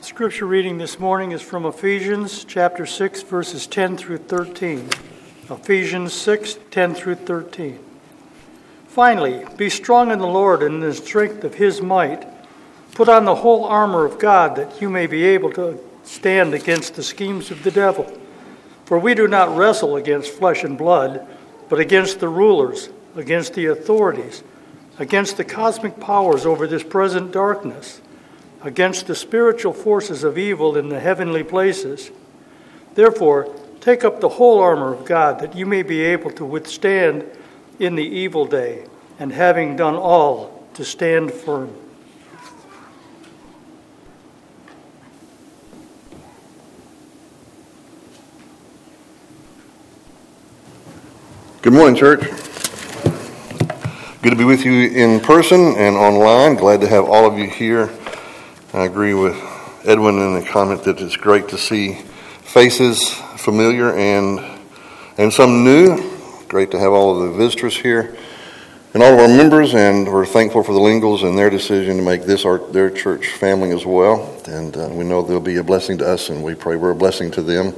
Scripture reading this morning is from Ephesians chapter 6, verses 10 through 13. Ephesians 6, 10 through 13. Finally, be strong in the Lord and in the strength of his might. Put on the whole armor of God, that you may be able to stand against the schemes of the devil. For we do not wrestle against flesh and blood, but against the rulers, against the authorities, against the cosmic powers over this present darkness, against the spiritual forces of evil in the heavenly places. Therefore, take up the whole armor of God, that you may be able to withstand in the evil day, and having done all, to stand firm. Good morning, church. Good to be with you in person and online. Glad to have all of you here. I agree with Edwin in the comment that it's great to see faces familiar and some new. Great to have all of the visitors here and all of our members, and we're thankful for the Lingles and their decision to make this their church family as well. And we know they'll be a blessing to us, and we pray we're a blessing to them.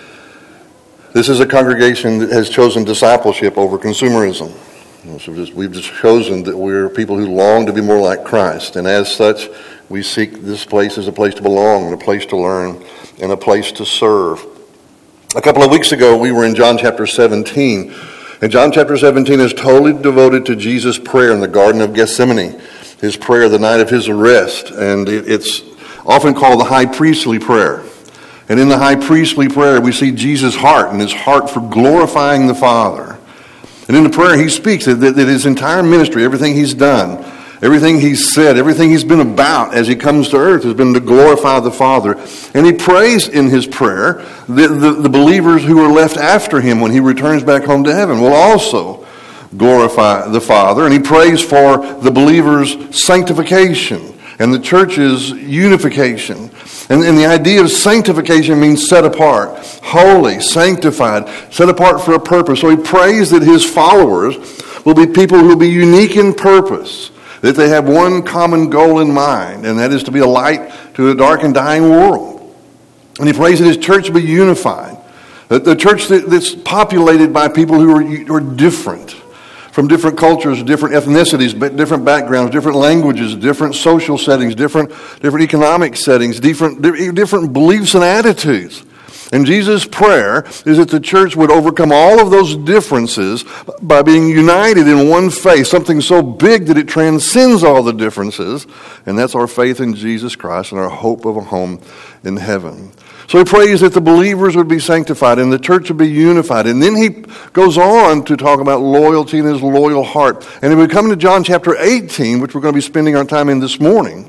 This is a congregation that has chosen discipleship over consumerism. So we've just chosen that we're people who long to be more like Christ, and as such, we seek this place as a place to belong, and a place to learn, and a place to serve. A couple of weeks ago, we were in John chapter 17, and John chapter 17 is totally devoted to Jesus' prayer in the Garden of Gethsemane, his prayer the night of his arrest, and it's often called the high priestly prayer. And in the high priestly prayer, we see Jesus' heart, and his heart for glorifying the Father. And in the prayer, he speaks that his entire ministry, everything he's done, everything he's said, everything he's been about as he comes to earth has been to glorify the Father. And he prays in his prayer that the believers who are left after him when he returns back home to heaven will also glorify the Father. And he prays for the believers' sanctification and the church's unification. And the idea of sanctification means set apart, holy, sanctified, set apart for a purpose. So he prays that his followers will be people who will be unique in purpose, that they have one common goal in mind, and that is to be a light to a dark and dying world. And he prays that his church will be unified, that the church that's populated by people who are different, from different cultures, different ethnicities, different backgrounds, different languages, different social settings, different economic settings, different beliefs and attitudes. And Jesus' prayer is that the church would overcome all of those differences by being united in one faith, something so big that it transcends all the differences, and that's our faith in Jesus Christ and our hope of a home in heaven. So he prays that the believers would be sanctified and the church would be unified. And then he goes on to talk about loyalty and his loyal heart. And if we come to John chapter 18, which we're going to be spending our time in this morning,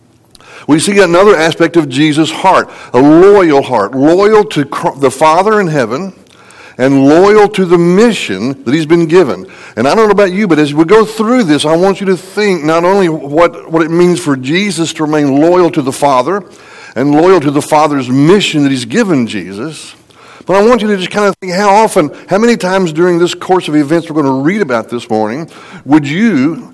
we see another aspect of Jesus' heart, a loyal heart, loyal to the Father in heaven and loyal to the mission that he's been given. And I don't know about you, but as we go through this, I want you to think not only what it means for Jesus to remain loyal to the Father and loyal to the Father's mission that he's given Jesus, but I want you to just kind of think how many times during this course of events we're going to read about this morning, would you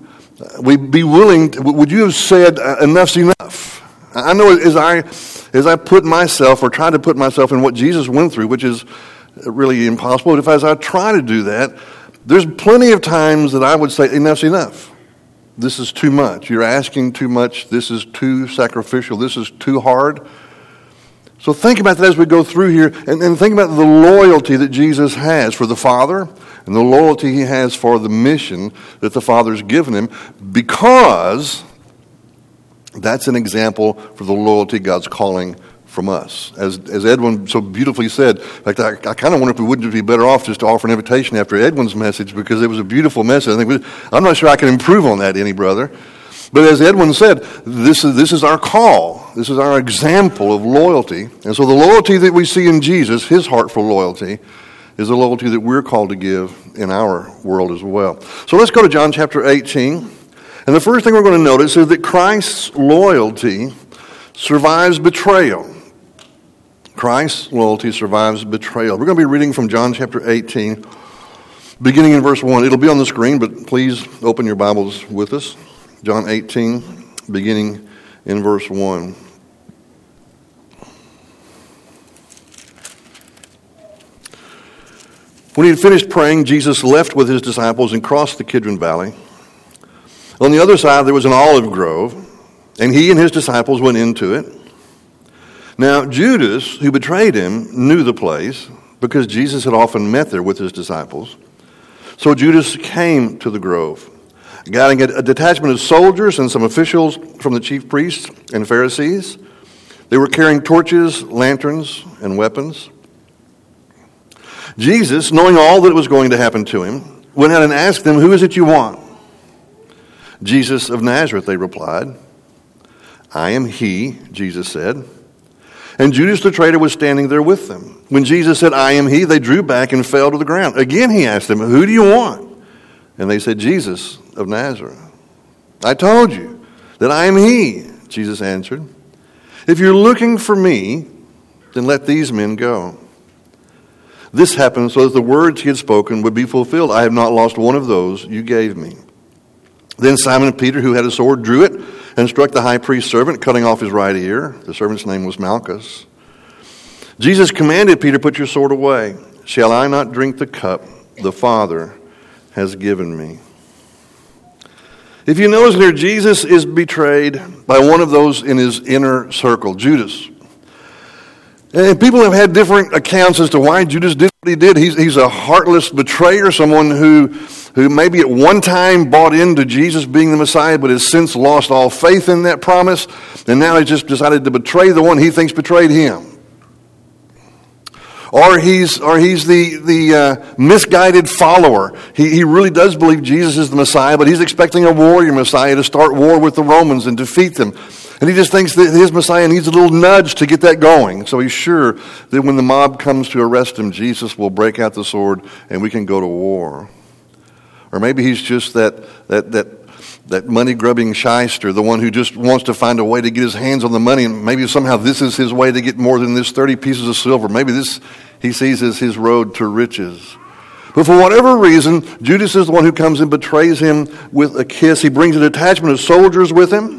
have said, enough's enough? I know as I put myself, or try to put myself in what Jesus went through, which is really impossible, but as I try to do that, there's plenty of times that I would say, enough's enough. This is too much. You're asking too much. This is too sacrificial. This is too hard. So think about that as we go through here, and think about the loyalty that Jesus has for the Father and the loyalty he has for the mission that the Father's given him, because that's an example for the loyalty God's calling from us. As Edwin so beautifully said, in fact, I kind of wonder if we wouldn't be better off just to offer an invitation after Edwin's message, because it was a beautiful message. I'm not sure I can improve on that any, brother. But as Edwin said, this is our call. This is our example of loyalty. And so the loyalty that we see in Jesus, his heart for loyalty, is the loyalty that we're called to give in our world as well. So let's go to John chapter 18. And the first thing we're going to notice is that Christ's loyalty survives betrayal. Christ's loyalty survives betrayal. We're going to be reading from John chapter 18, beginning in verse 1. It'll be on the screen, but please open your Bibles with us. John 18, beginning in verse 1. When he had finished praying, Jesus left with his disciples and crossed the Kidron Valley. On the other side, there was an olive grove, and he and his disciples went into it. Now, Judas, who betrayed him, knew the place because Jesus had often met there with his disciples. So Judas came to the grove, guiding a detachment of soldiers and some officials from the chief priests and Pharisees. They were carrying torches, lanterns, and weapons. Jesus, knowing all that was going to happen to him, went out and asked them, "Who is it you want?" "Jesus of Nazareth," they replied. "I am he," Jesus said. And Judas the traitor was standing there with them. When Jesus said, "I am he," they drew back and fell to the ground. Again he asked them, "Who do you want?" And they said, "Jesus of Nazareth." "I told you that I am he," Jesus answered. "If you're looking for me, then let these men go." This happened so that the words he had spoken would be fulfilled. "I have not lost one of those you gave me." Then Simon Peter, who had a sword, drew it and struck the high priest's servant, cutting off his right ear. The servant's name was Malchus. Jesus commanded Peter, "Put your sword away. Shall I not drink the cup the Father has given me?" If you notice here, Jesus is betrayed by one of those in his inner circle, Judas. And people have had different accounts as to why Judas did what he did. He's a heartless betrayer, someone who maybe at one time bought into Jesus being the Messiah, but has since lost all faith in that promise, and now he just decided to betray the one he thinks betrayed him. Or he's the misguided follower. He really does believe Jesus is the Messiah, but he's expecting a warrior Messiah to start war with the Romans and defeat them. And he just thinks that his Messiah needs a little nudge to get that going. So he's sure that when the mob comes to arrest him, Jesus will break out the sword and we can go to war. Or maybe he's just that money-grubbing shyster, the one who just wants to find a way to get his hands on the money, and maybe somehow this is his way to get more than this 30 pieces of silver. Maybe this he sees as his road to riches. But for whatever reason, Judas is the one who comes and betrays him with a kiss. He brings a detachment of soldiers with him.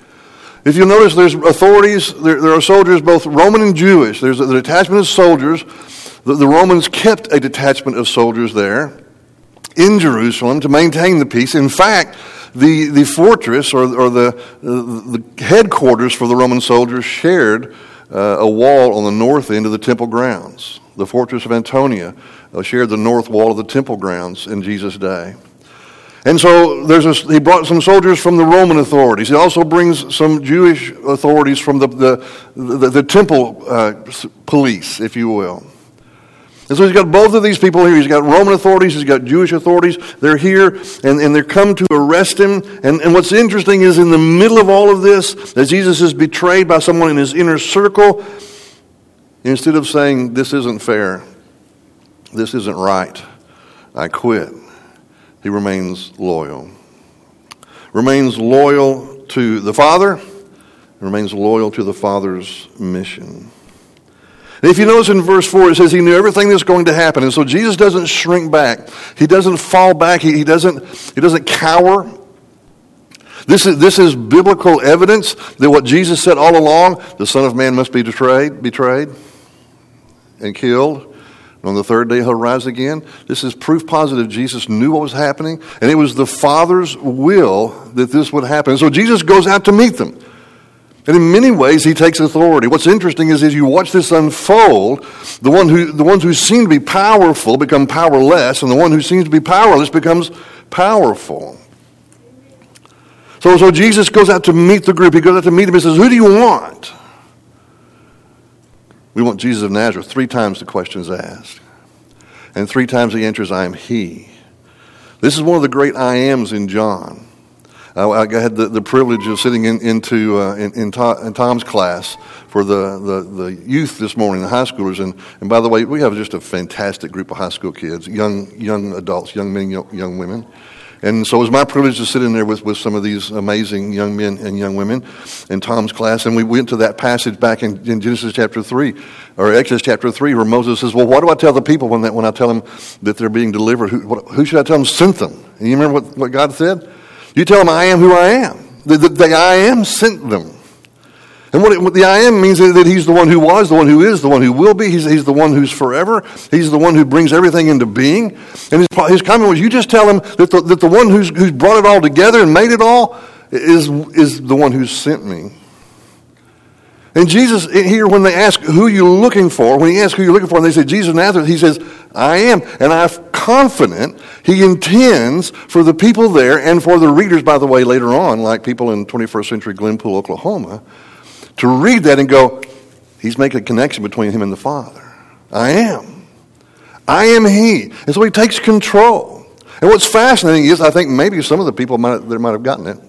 If you'll notice, there's authorities, there are soldiers, both Roman and Jewish. There's a detachment of soldiers. The Romans kept a detachment of soldiers there in Jerusalem to maintain the peace. In fact, the fortress or the headquarters for the Roman soldiers shared a wall on the north end of the temple grounds. The fortress of Antonia shared the north wall of the temple grounds in Jesus' day. And so he brought some soldiers from the Roman authorities. He also brings some Jewish authorities from the temple police, if you will. And so he's got both of these people here. He's got Roman authorities, he's got Jewish authorities. They're here, and they're come to arrest him. And what's interesting is in the middle of all of this, as Jesus is betrayed by someone in his inner circle, instead of saying, "This isn't fair, this isn't right, I quit," he remains loyal. Remains loyal to the Father, remains loyal to the Father's mission. And if you notice in verse 4, it says he knew everything that's going to happen. And so Jesus doesn't shrink back. He doesn't fall back. He doesn't cower. This is biblical evidence that what Jesus said all along, the Son of Man must be betrayed and killed. And on the third day he'll rise again. This is proof positive Jesus knew what was happening. And it was the Father's will that this would happen. And so Jesus goes out to meet them. And in many ways, he takes authority. What's interesting is as you watch this unfold, the ones who seem to be powerful become powerless, and the one who seems to be powerless becomes powerful. So Jesus goes out to meet the group. He goes out to meet them and says, "Who do you want?" We want Jesus of Nazareth. 3 times the question is asked. And 3 times he answers, "I am he." This is one of the great I ams in John. I had the privilege of sitting in Tom's class for the youth this morning, the high schoolers. And by the way, we have just a fantastic group of high school kids, young adults, young men, young women. And so it was my privilege to sit in there with some of these amazing young men and young women in Tom's class. And we went to that passage back in Genesis chapter 3, or Exodus chapter 3, where Moses says, "Well, what do I tell the people when I tell them that they're being delivered? Who should I tell them sent them?" And you remember what God said? "You tell them I am who I am. The I am sent them." And what the I am means that he's the one who was, the one who is, the one who will be. He's the one who's forever. He's the one who brings everything into being. And his comment was, you just tell him that the one who's brought it all together and made it all is the one who sent me. And Jesus here, when they ask who you're looking for, when he asks who you're looking for, and they say, Jesus of Nazareth, he says, I am. And I'm confident he intends for the people there and for the readers, by the way, later on, like people in 21st century Glenpool, Oklahoma, to read that and go, he's making a connection between him and the Father. I am. I am he. And so he takes control. And what's fascinating is, I think maybe some of the people might have gotten it.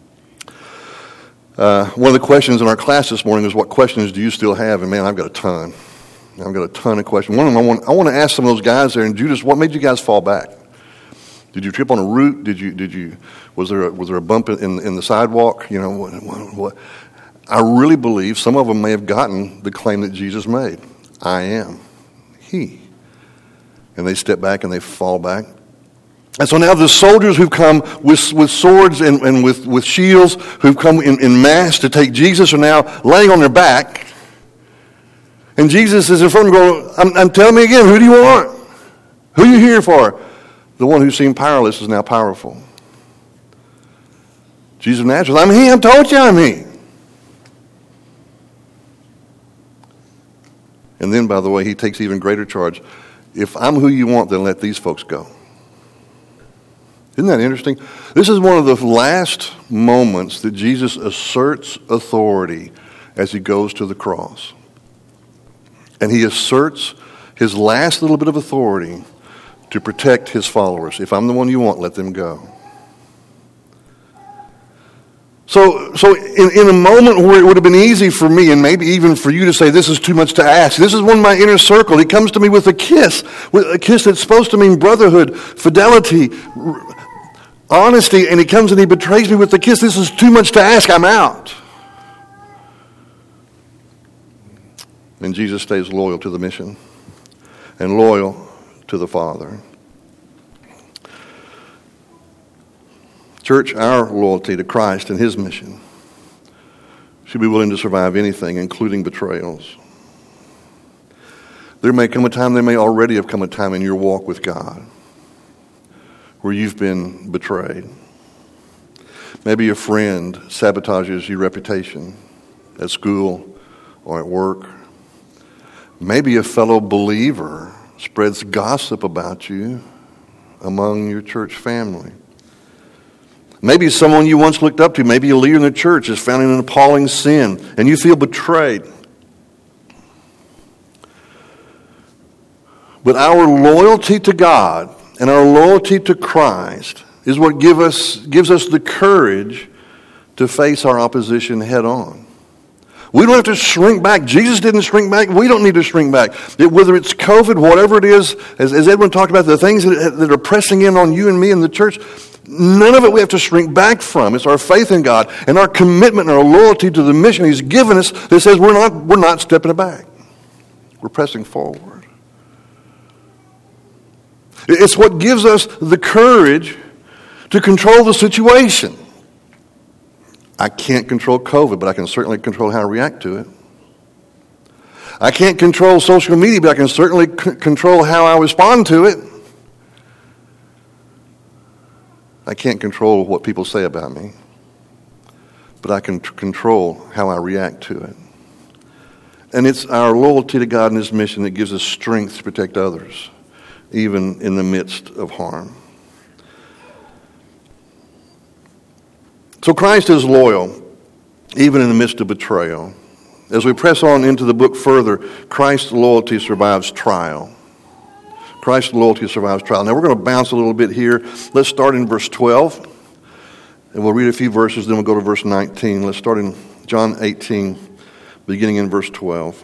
One of the questions in our class this morning is, what questions do you still have? And man, I've got a ton. I've got a ton of questions. One of them, I want to ask some of those guys there. And Judas, what made you guys fall back? Did you trip on a root? Was there a bump in the sidewalk? You know, what? I really believe some of them may have gotten the claim that Jesus made. I am he. And they step back and they fall back. And so now the soldiers who've come with swords and with shields, who've come in mass to take Jesus, are now laying on their back. And Jesus is in front of them going, tell me again, who do you want? Who are you here for? The one who seemed powerless is now powerful. Jesus of Nazareth, I'm he, I told you I'm he. And then, by the way, he takes even greater charge. If I'm who you want, then let these folks go. Isn't that interesting? This is one of the last moments that Jesus asserts authority as he goes to the cross. And he asserts his last little bit of authority to protect his followers. If I'm the one you want, let them go. So in a moment where it would have been easy for me, and maybe even for you to say, this is too much to ask. This is one of my inner circle. He comes to me with a kiss that's supposed to mean brotherhood, fidelity, honesty, and he comes and he betrays me with a kiss. This is too much to ask. I'm out. And Jesus stays loyal to the mission and loyal to the Father. Church, our loyalty to Christ and his mission should be willing to survive anything, including betrayals. There may already have come a time in your walk with God where you've been betrayed. Maybe a friend sabotages your reputation at school or at work. Maybe a fellow believer spreads gossip about you among your church family. Maybe someone you once looked up to, maybe a leader in the church, is found in an appalling sin, and you feel betrayed. But our loyalty to God and our loyalty to Christ is what gives us the courage to face our opposition head on. We don't have to shrink back. Jesus didn't shrink back. We don't need to shrink back. Whether it's COVID, whatever it is, as Edwin talked about, the things that are pressing in on you and me in the church, none of it we have to shrink back from. It's our faith in God and our commitment and our loyalty to the mission he's given us that says we're not stepping back. We're pressing forward. It's what gives us the courage to control the situation. I can't control COVID, but I can certainly control how I react to it. I can't control social media, but I can certainly control how I respond to it. I can't control what people say about me, but I can control how I react to it. And it's our loyalty to God and his mission that gives us strength to protect others, even in the midst of harm. So Christ is loyal, even in the midst of betrayal. As we press on into the book further, Christ's loyalty survives trial. Christ's loyalty survives trial. Now we're going to bounce a little bit here. Let's start in verse 12. And we'll read a few verses, then we'll go to verse 19. Let's start in John 18, beginning in verse 12.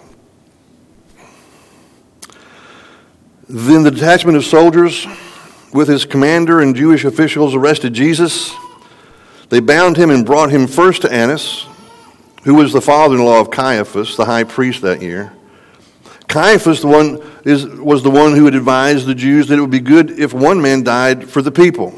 Then the detachment of soldiers with his commander and Jewish officials arrested Jesus. They bound him and brought him first to Annas, who was the father-in-law of Caiaphas, the high priest that year. Caiaphas was the one who had advised the Jews that it would be good if one man died for the people.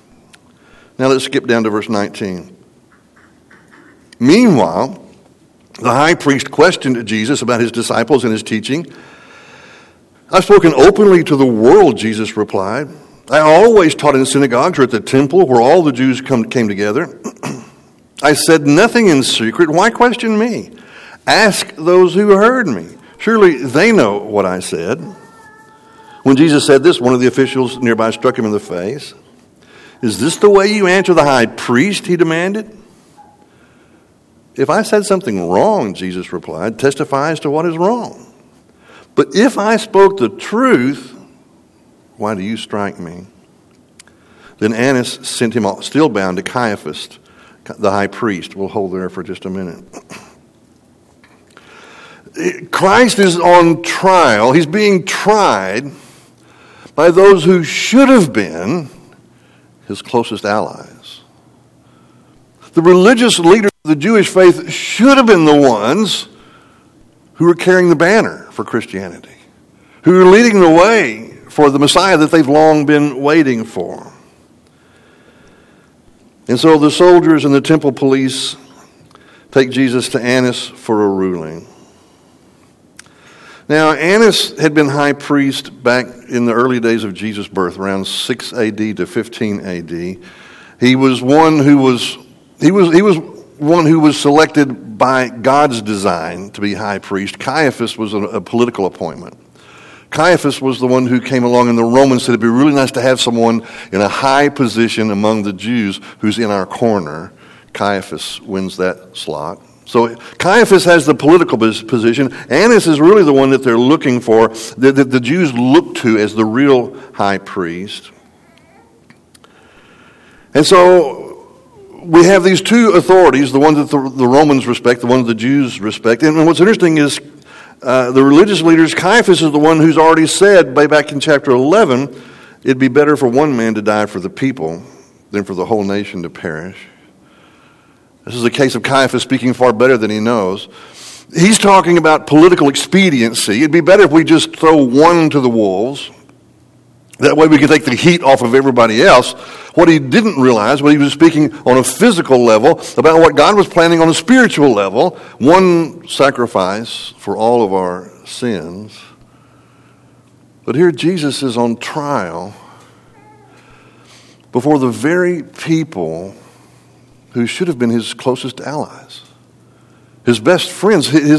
Now let's skip down to verse 19. Meanwhile, The high priest questioned Jesus about his disciples and his teaching. "I've spoken openly to the world," Jesus replied. "I always taught in synagogues or at the temple where all the Jews came together. I said nothing in secret. Why question me? Ask those who heard me. Surely they know what I said." When Jesus said this, one of the officials nearby struck him in the face. "Is this the way you answer the high priest?" he demanded. "If I said something wrong," Jesus replied, "testify as to what is wrong. But if I spoke the truth, why do you strike me?" Then Annas sent him still bound to Caiaphas, the high priest. We'll hold there for just a minute. Christ is on trial. He's being tried by those who should have been his closest allies. The religious leaders of the Jewish faith should have been the ones who were carrying the banner for Christianity, who were leading the way for the Messiah that they've long been waiting for. And so the soldiers and the temple police take Jesus to Annas for a ruling. Now, Annas had been high priest back in the early days of Jesus' birth, around 6 A.D. to 15 A.D. He was one who was selected by God's design to be high priest. Caiaphas was a political appointment. Caiaphas was the one who came along, and the Romans said it'd be really nice to have someone in a high position among the Jews who's in our corner. Caiaphas wins that slot. So Caiaphas has the political position. Annas is really the one that they're looking for, that the Jews look to as the real high priest. And so we have these two authorities, the one that the Romans respect, the one that the Jews respect. And what's interesting is the religious leaders, Caiaphas is the one who's already said, back in chapter 11, it'd be better for one man to die for the people than for the whole nation to perish. This is a case of Caiaphas speaking far better than he knows. He's talking about political expediency. It'd be better if we just throw one to the wolves. That way we can take the heat off of everybody else. What he didn't realize, when he was speaking on a physical level about what God was planning on a spiritual level, one sacrifice for all of our sins. But here Jesus is on trial before the very people who should have been his closest allies, his best friends, his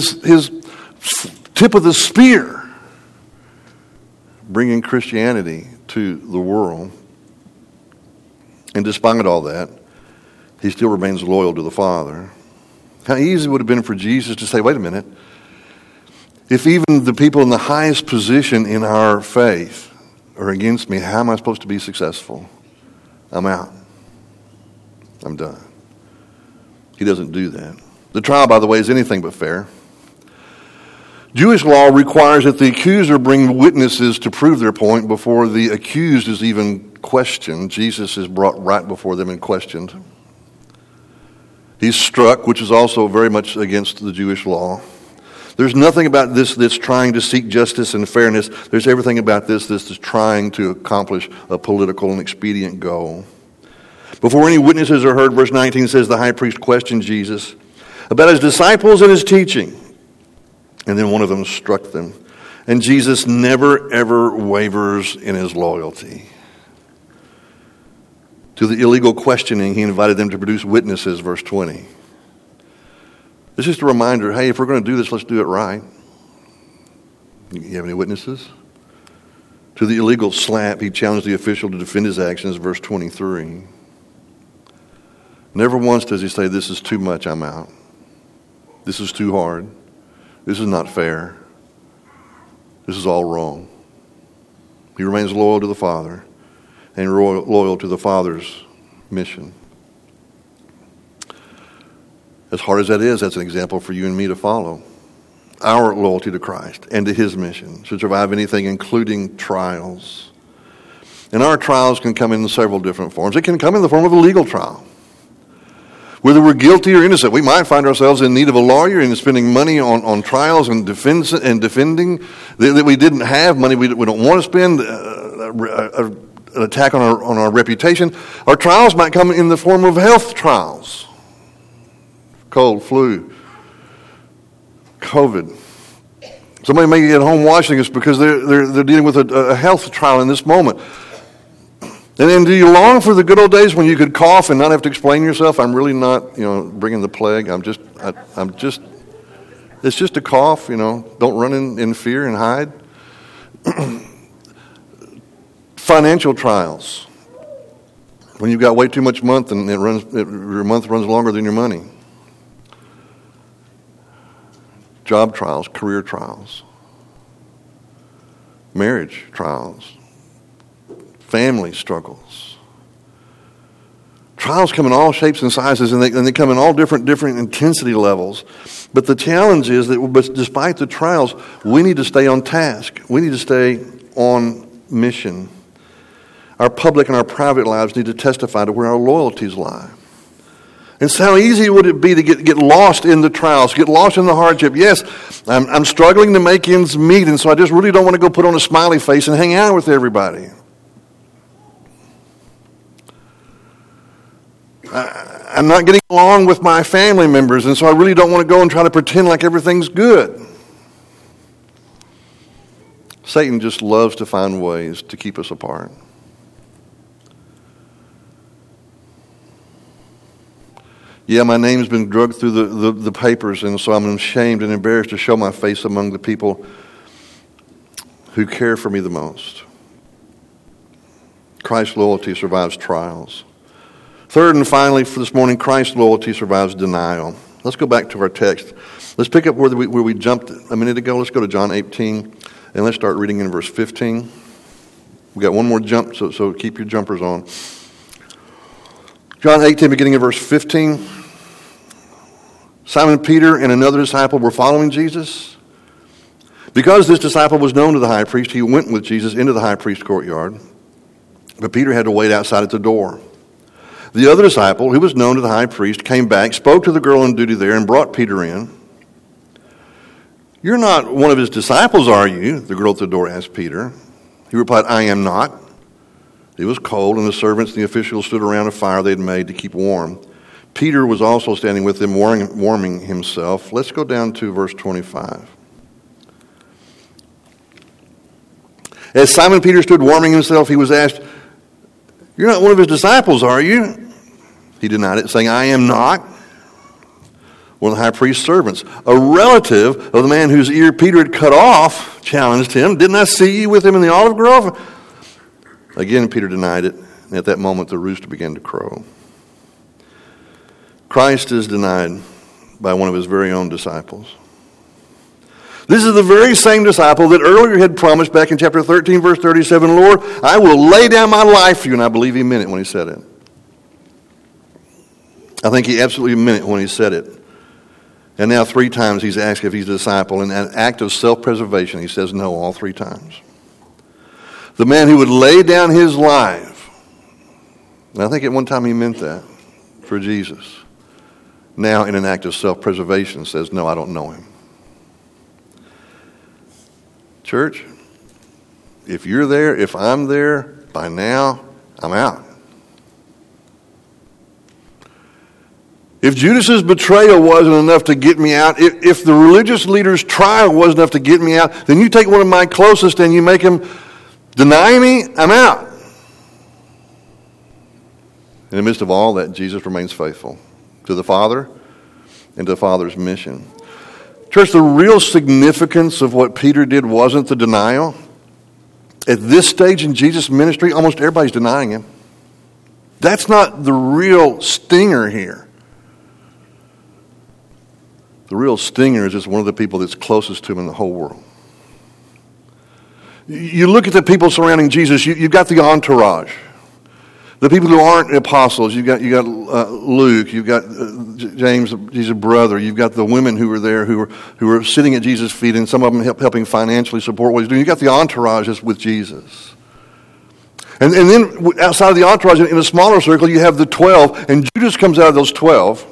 tip of the spear, bringing Christianity to the world. And despite all that, he still remains loyal to the Father. How easy it would have been for Jesus to say, wait a minute, if even the people in the highest position in our faith are against me, how am I supposed to be successful? I'm out. I'm done. He doesn't do that. The trial, by the way, is anything but fair. Jewish law requires that the accuser bring witnesses to prove their point before the accused is even questioned. Jesus is brought right before them and questioned. He's struck, which is also very much against the Jewish law. There's nothing about this that's trying to seek justice and fairness. There's everything about this that's trying to accomplish a political and expedient goal. Before any witnesses are heard, verse 19 says the high priest questioned Jesus about his disciples and his teaching. And then one of them struck them. And Jesus never, ever wavers in his loyalty. To the illegal questioning, he invited them to produce witnesses, verse 20. It's just a reminder, hey, if we're going to do this, let's do it right. You have any witnesses? To the illegal slap, he challenged the official to defend his actions, verse 23. Never once does he say, this is too much, I'm out. This is too hard. This is not fair. This is all wrong. He remains loyal to the Father and loyal to the Father's mission. As hard as that is, that's an example for you and me to follow. Our loyalty to Christ and to his mission should survive anything, including trials. And our trials can come in several different forms. It can come in the form of a legal trial. Whether we're guilty or innocent, we might find ourselves in need of a lawyer and spending money on trials and defending that we didn't have, money we don't want to spend, an attack on our reputation. Our trials might come in the form of health trials, cold, flu, COVID. Somebody may get home watching us because they're dealing with a health trial in this moment. And then do you long for the good old days when you could cough and not have to explain yourself? I'm really not, bringing the plague. It's just a cough, Don't run in fear and hide. Financial trials. When you've got way too much month and your month runs longer than your money. Job trials, career trials. Marriage trials. Family struggles. Trials come in all shapes and sizes, and they come in all different intensity levels. But the challenge is that despite the trials, we need to stay on task. We need to stay on mission. Our public and our private lives need to testify to where our loyalties lie. And so how easy would it be to get lost in the trials, get lost in the hardship? Yes, I'm struggling to make ends meet, and so I just really don't want to go put on a smiley face and hang out with everybody. I'm not getting along with my family members, and so I really don't want to go and try to pretend like everything's good. Satan just loves to find ways to keep us apart. Yeah, my name's been dragged through the papers, and so I'm ashamed and embarrassed to show my face among the people who care for me the most. Christ's loyalty survives trials. Third and finally for this morning, Christ's loyalty survives denial. Let's go back to our text. Let's pick up where we jumped a minute ago. Let's go to John 18, and let's start reading in verse 15. We got one more jump, so keep your jumpers on. John 18, beginning in verse 15. Simon Peter and another disciple were following Jesus. Because this disciple was known to the high priest, he went with Jesus into the high priest's courtyard. But Peter had to wait outside at the door. The other disciple, who was known to the high priest, came back, spoke to the girl on duty there, and brought Peter in. "You're not one of his disciples, are you?" the girl at the door asked Peter. He replied, "I am not." It was cold, and the servants and the officials stood around a fire they had made to keep warm. Peter was also standing with them, warming himself. Let's go down to verse 25. As Simon Peter stood warming himself, he was asked, "You're not one of his disciples, are you?" He denied it, saying, "I am not." One of the high priest's servants, a relative of the man whose ear Peter had cut off, challenged him. "Didn't I see you with him in the olive grove?" Again, Peter denied it, and at that moment the rooster began to crow. Christ is denied by one of his very own disciples. This is the very same disciple that earlier had promised back in chapter 13, verse 37, "Lord, I will lay down my life for you." And I believe he meant it when he said it. I think he absolutely meant it when he said it. And now 3 times he's asked if he's a disciple. In an act of self-preservation, he says no all 3 times. The man who would lay down his life. And I think at one time he meant that for Jesus. Now in an act of self-preservation says, "No, I don't know him." Church, if you're there, if I'm there, by now, I'm out. If Judas's betrayal wasn't enough to get me out, if the religious leader's trial wasn't enough to get me out, then you take one of my closest and you make him deny me, I'm out. In the midst of all that, Jesus remains faithful to the Father and to the Father's mission. Church, the real significance of what Peter did wasn't the denial. At this stage in Jesus' ministry, almost everybody's denying him. That's not the real stinger here. The real stinger is just one of the people that's closest to him in the whole world. You look at the people surrounding Jesus, you've got the entourage. The people who aren't apostles, you've got Luke, you've got James, Jesus' brother, you've got the women who were there who were sitting at Jesus' feet, and some of them helping financially support what he's doing. You've got the entourage with Jesus. And then outside of the entourage, in a smaller circle, you have the 12, and Judas comes out of those 12.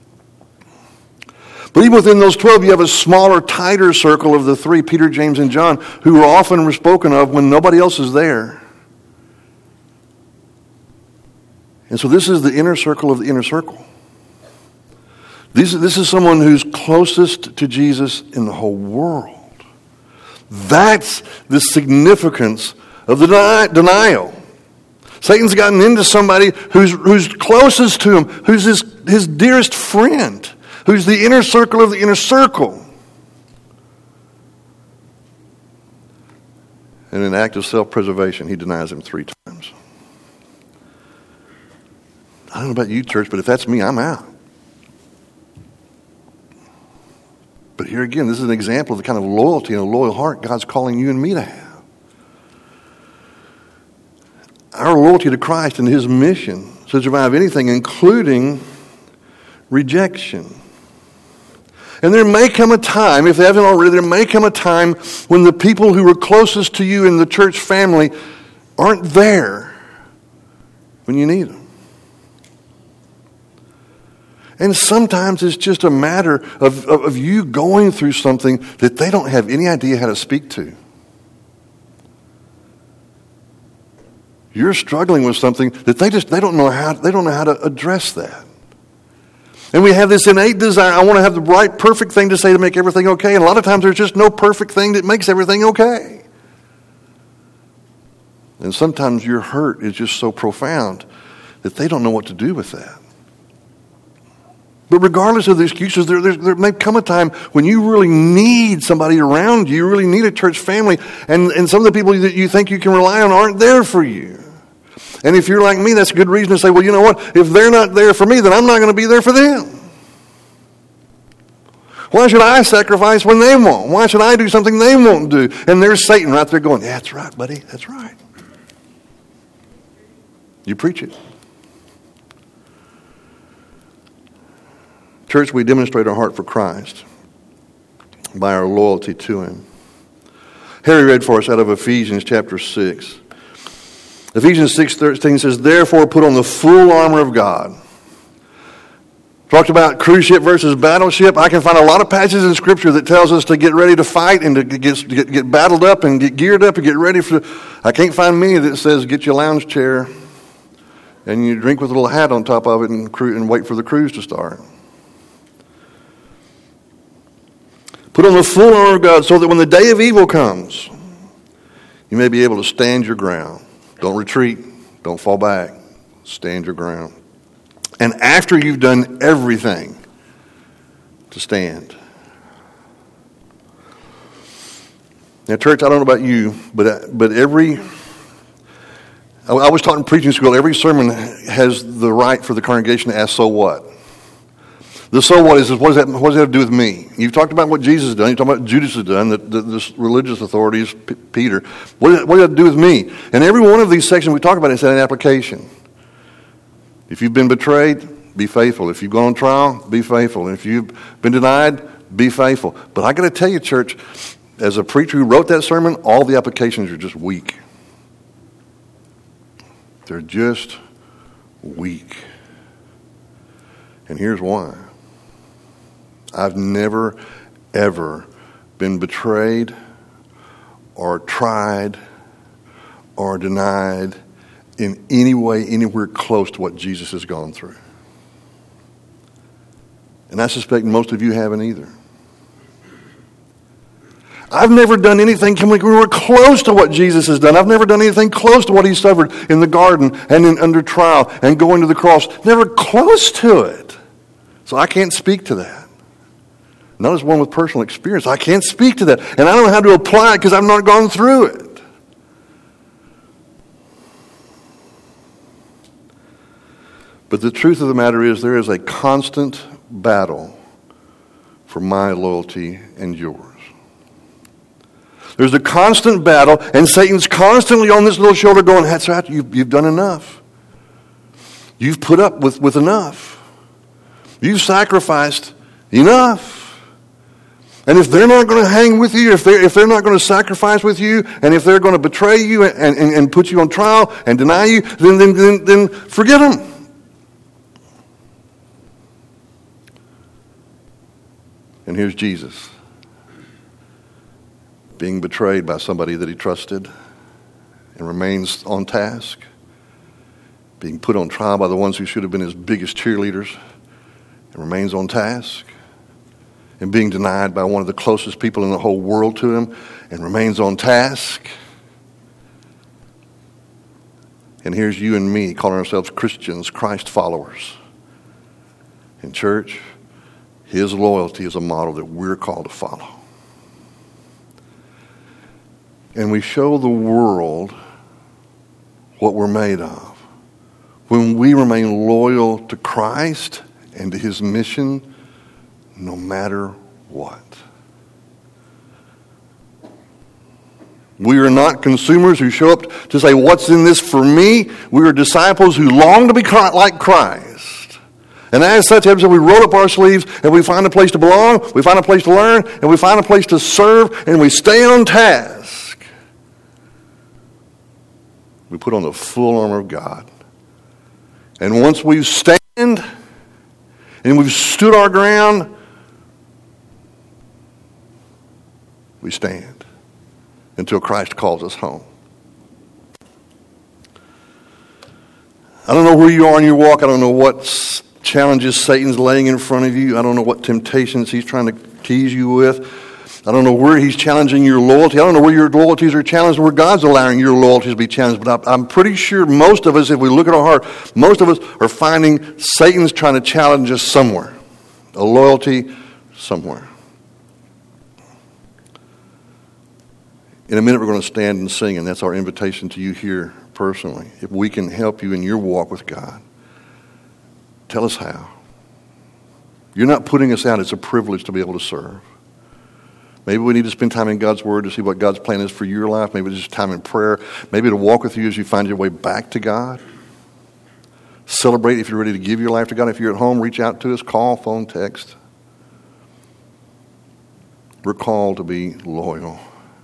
But even within those 12, you have a smaller, tighter circle of the 3, Peter, James, and John, who are often spoken of when nobody else is there. And so this is the inner circle of the inner circle. This is someone who's closest to Jesus in the whole world. That's the significance of the denial. Satan's gotten into somebody who's closest to him, who's his dearest friend, who's the inner circle of the inner circle. In an act of self-preservation, he denies him 3 times. I don't know about you, church, but if that's me, I'm out. But here again, this is an example of the kind of loyalty and a loyal heart God's calling you and me to have. Our loyalty to Christ and His mission to survive anything, including rejection. And there may come a time, if they haven't already, there may come a time when the people who were closest to you in the church family aren't there when you need them. And sometimes it's just a matter of you going through something that they don't have any idea how to speak to. You're struggling with something that they don't know how to address that. And we have this innate desire, I want to have the right, perfect thing to say to make everything okay. And a lot of times there's just no perfect thing that makes everything okay. And sometimes your hurt is just so profound that they don't know what to do with that. But regardless of the excuses, there may come a time when you really need somebody around you. You really need a church family. And some of the people that you think you can rely on aren't there for you. And if you're like me, that's a good reason to say, well, you know what? If they're not there for me, then I'm not going to be there for them. Why should I sacrifice when they won't? Why should I do something they won't do? And there's Satan right there going, yeah, that's right, buddy. That's right. You preach it. Church, we demonstrate our heart for Christ by our loyalty to Him. Harry read for us out of Ephesians chapter 6. Ephesians 6:13 says, therefore put on the full armor of God. Talked about cruise ship versus battleship. I can find a lot of passages in Scripture that tells us to get ready to fight and to get battled up and get geared up and get ready for... I can't find many that says get your lounge chair and you drink with a little hat on top of it and wait for the cruise to start. Put on the full armor of God so that when the day of evil comes, you may be able to stand your ground. Don't retreat. Don't fall back. Stand your ground. And after you've done everything, to stand. Now, church, I don't know about you, but I was taught in preaching school, every sermon has the right for the congregation to ask, so what? The so what is, what does that have to do with me? You've talked about what Jesus has done. You've talked about what Judas has done, the religious authorities, Peter. What does that have to do with me? And every one of these sections we talk about is an application. If you've been betrayed, be faithful. If you've gone on trial, be faithful. And if you've been denied, be faithful. But I got to tell you, church, as a preacher who wrote that sermon, all the applications are just weak. They're just weak. And here's why. I've never, ever been betrayed or tried or denied in any way, anywhere close to what Jesus has gone through. And I suspect most of you haven't either. I've never done anything anywhere close to what Jesus has done. I've never done anything close to what He suffered in the garden and under trial and going to the cross. Never close to it. So I can't speak to that. Not as one with personal experience. I can't speak to that. And I don't know how to apply it because I've not gone through it. But the truth of the matter is there is a constant battle for my loyalty and yours. There's a constant battle, and Satan's constantly on this little shoulder going, that's right, you've done enough. You've put up with enough. You've sacrificed enough. And if they're not going to hang with you, if they're not going to sacrifice with you, and if they're going to betray you and put you on trial and deny you, then forget them. And here's Jesus being betrayed by somebody that He trusted and remains on task, being put on trial by the ones who should have been His biggest cheerleaders, and remains on task, and being denied by one of the closest people in the whole world to him and remains on task. And here's you and me calling ourselves Christians, Christ followers. In church, his loyalty is a model that we're called to follow. And we show the world what we're made of when we remain loyal to Christ and to his mission, no matter what. We are not consumers who show up to say, what's in this for me? We are disciples who long to be like Christ. And as such, we roll up our sleeves and we find a place to belong, we find a place to learn, and we find a place to serve, and we stay on task. We put on the full armor of God. And once we stand and we've stood our ground, we stand until Christ calls us home. I don't know where you are in your walk. I don't know what challenges Satan's laying in front of you. I don't know what temptations he's trying to tease you with. I don't know where he's challenging your loyalty. I don't know where your loyalties are challenged and where God's allowing your loyalties to be challenged. But I'm pretty sure most of us, if we look at our heart, most of us are finding Satan's trying to challenge us somewhere. A loyalty somewhere. In a minute we're going to stand and sing, and that's our invitation to you here personally. If we can help you in your walk with God, tell us how. You're not putting us out. It's a privilege to be able to serve. Maybe we need to spend time in God's Word to see what God's plan is for your life. Maybe it's just time in prayer. Maybe to walk with you as you find your way back to God. Celebrate if you're ready to give your life to God. If you're at home, reach out to us. Call, phone, text. We're called to be loyal.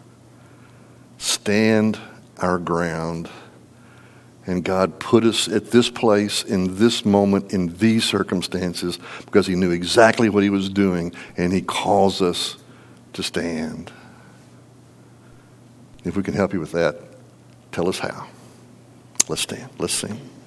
Stand our ground. And God put us at this place, in this moment, in these circumstances, because he knew exactly what he was doing, and he calls us to stand. If we can help you with that, tell us how. Let's stand. Let's sing.